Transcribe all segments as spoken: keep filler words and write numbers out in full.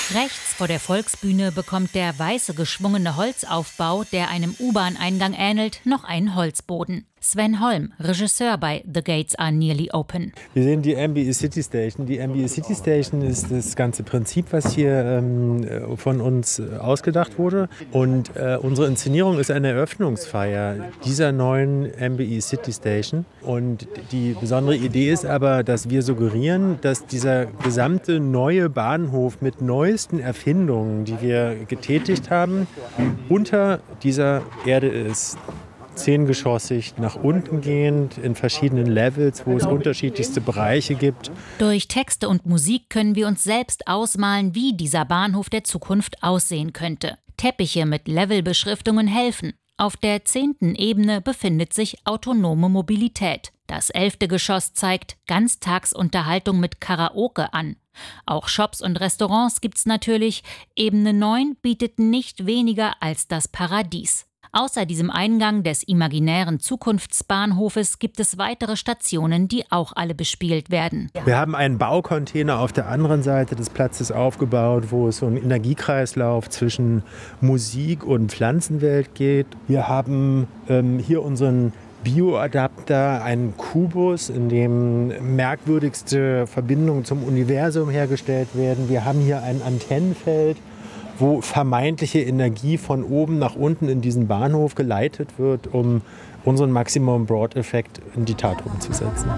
Rechts vor der Volksbühne bekommt der weiße geschwungene Holzaufbau, der einem U-Bahn-Eingang ähnelt, noch einen Holzboden. Sven Holm, Regisseur bei The Gates Are Nearly Open. Wir sehen die M B E City Station. Die M B E City Station ist das ganze Prinzip, was hier ähm, von uns ausgedacht wurde. Und äh, unsere Inszenierung ist eine Eröffnungsfeier dieser neuen M B E City Station. Und die besondere Idee ist aber, dass wir suggerieren, dass dieser gesamte neue Bahnhof mit neuesten Erfindungen, die wir getätigt haben, unter dieser Erde ist. Zehngeschossig, nach unten gehend, in verschiedenen Levels, wo es unterschiedlichste Bereiche gibt. Durch Texte und Musik können wir uns selbst ausmalen, wie dieser Bahnhof der Zukunft aussehen könnte. Teppiche mit Levelbeschriftungen helfen. Auf der zehnten Ebene befindet sich autonome Mobilität. Das elfte Geschoss zeigt Ganztagsunterhaltung mit Karaoke an. Auch Shops und Restaurants gibt's natürlich. Ebene neun bietet nicht weniger als das Paradies. Außer diesem Eingang des imaginären Zukunftsbahnhofes gibt es weitere Stationen, die auch alle bespielt werden. Wir haben einen Baucontainer auf der anderen Seite des Platzes aufgebaut, wo es so einen Energiekreislauf zwischen Musik und Pflanzenwelt geht. Wir haben ähm, hier unseren Bioadapter, einen Kubus, in dem merkwürdigste Verbindungen zum Universum hergestellt werden. Wir haben hier ein Antennenfeld, wo vermeintliche Energie von oben nach unten in diesen Bahnhof geleitet wird, um unseren Maximum Broad-Effekt in die Tat umzusetzen.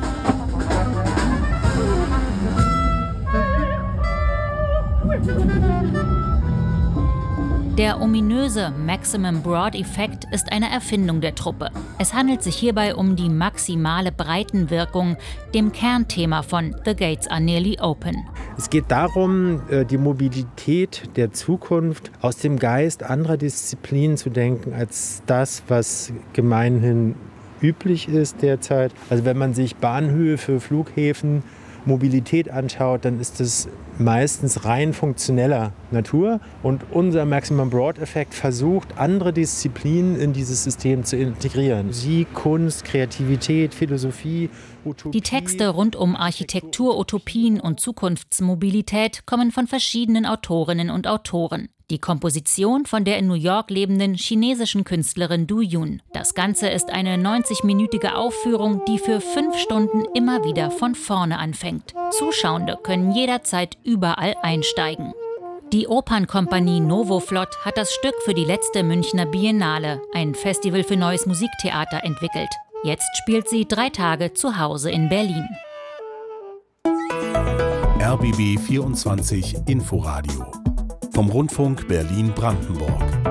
Der ominöse Maximum Broad-Effekt ist eine Erfindung der Truppe. Es handelt sich hierbei um die maximale Breitenwirkung, dem Kernthema von The Gates Are Nearly Open. Es geht darum, die Mobilität der Zukunft aus dem Geist anderer Disziplinen zu denken, als das, was gemeinhin üblich ist derzeit. Also wenn man sich Bahnhöfe, Flughäfen, Mobilität anschaut, dann ist es meistens rein funktioneller Natur. Und unser Maximum Broad-Effekt versucht, andere Disziplinen in dieses System zu integrieren. Musik, Kunst, Kreativität, Philosophie, Utopie. Die Texte rund um Architektur, Utopien und Zukunftsmobilität kommen von verschiedenen Autorinnen und Autoren. Die Komposition von der in New York lebenden chinesischen Künstlerin Du Yun. Das Ganze ist eine neunzig-minütige Aufführung, die für fünf Stunden immer wieder von vorne anfängt. Zuschauende können jederzeit überall einsteigen. Die Opernkompanie Novoflot hat das Stück für die letzte Münchner Biennale, ein Festival für neues Musiktheater, entwickelt. Jetzt spielt sie drei Tage zu Hause in Berlin. R B B vierundzwanzig Inforadio vom Rundfunk Berlin-Brandenburg.